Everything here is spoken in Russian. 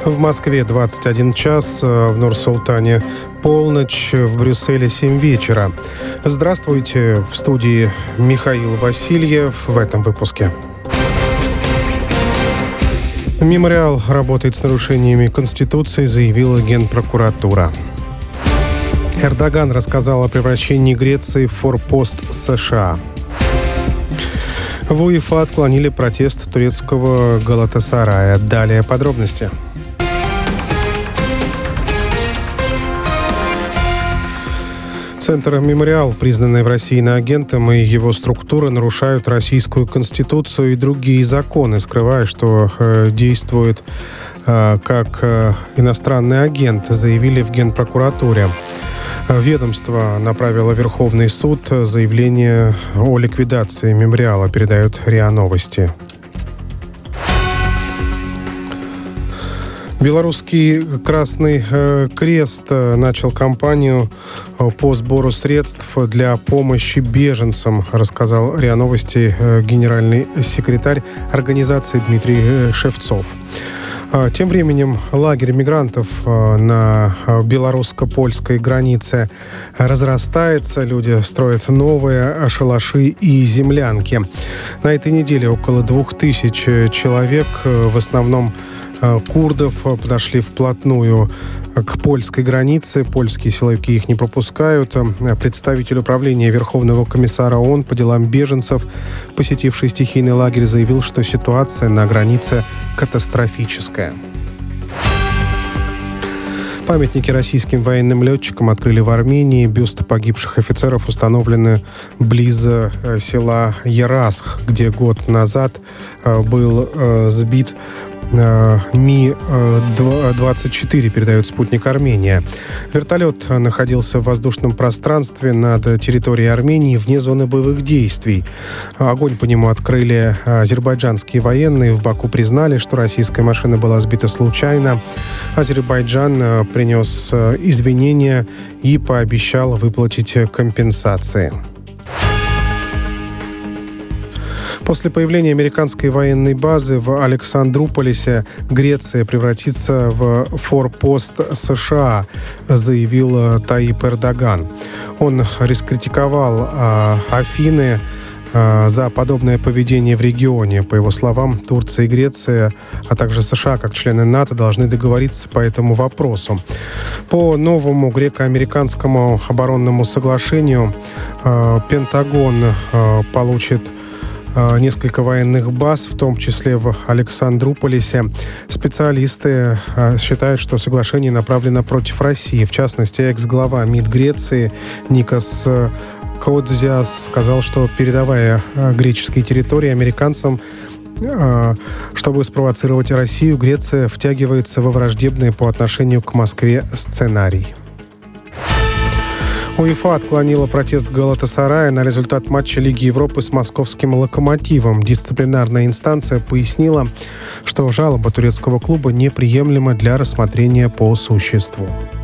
В Москве 21 час, в Нур-Султане полночь, в Брюсселе 7 вечера. Здравствуйте, в студии Михаил Васильев в этом выпуске. Мемориал работает с нарушениями Конституции, заявила Генпрокуратура. Эрдоган рассказал о превращении Греции в форпост США. В УЕФА отклонили протест турецкого Галатасарая. Далее подробности. Центр «Мемориал», признанный в России иноагентом, и его структуры нарушают российскую конституцию и другие законы, скрывая, что действует как иностранный агент, заявили в Генпрокуратуре. Ведомство направило в Верховный суд заявление о ликвидации «Мемориала», передает РИА Новости. Белорусский Красный Крест начал кампанию по сбору средств для помощи беженцам, рассказал РИА Новости генеральный секретарь организации Дмитрий Шевцов. Тем временем лагерь мигрантов на белорусско-польской границе разрастается. Люди строят новые шалаши и землянки. На этой неделе около 2000 человек, в основном курдов, подошли вплотную к польской границе. Польские силовики их не пропускают. Представитель управления Верховного комиссара ООН по делам беженцев, посетивший стихийный лагерь, заявил, что ситуация на границе катастрофическая. Памятники российским военным летчикам открыли в Армении. Бюсты погибших офицеров установлены близ села Ярасх, где год назад был сбит Ми-24, передает «Спутник Армения». Вертолет находился в воздушном пространстве над территорией Армении вне зоны боевых действий. Огонь по нему открыли азербайджанские военные. В Баку признали, что российская машина была сбита случайно. Азербайджан принес извинения и пообещал выплатить компенсации. После появления американской военной базы в Александрополисе Греция превратится в форпост США, заявил Таип Эрдоган. Он раскритиковал Афины за подобное поведение в регионе. По его словам, Турция и Греция, а также США, как члены НАТО, должны договориться по этому вопросу. По новому греко-американскому оборонному соглашению Пентагон получит несколько военных баз, в том числе в Александрополисе. Специалисты считают, что соглашение направлено против России. В частности, экс-глава МИД Греции Никос Кодзиас сказал, что передавая греческие территории американцам, чтобы спровоцировать Россию, Греция втягивается во враждебный по отношению к Москве сценарий. УЕФА отклонила протест Галатасарая на результат матча Лиги Европы с московским «Локомотивом». Дисциплинарная инстанция пояснила, что жалоба турецкого клуба неприемлема для рассмотрения по существу.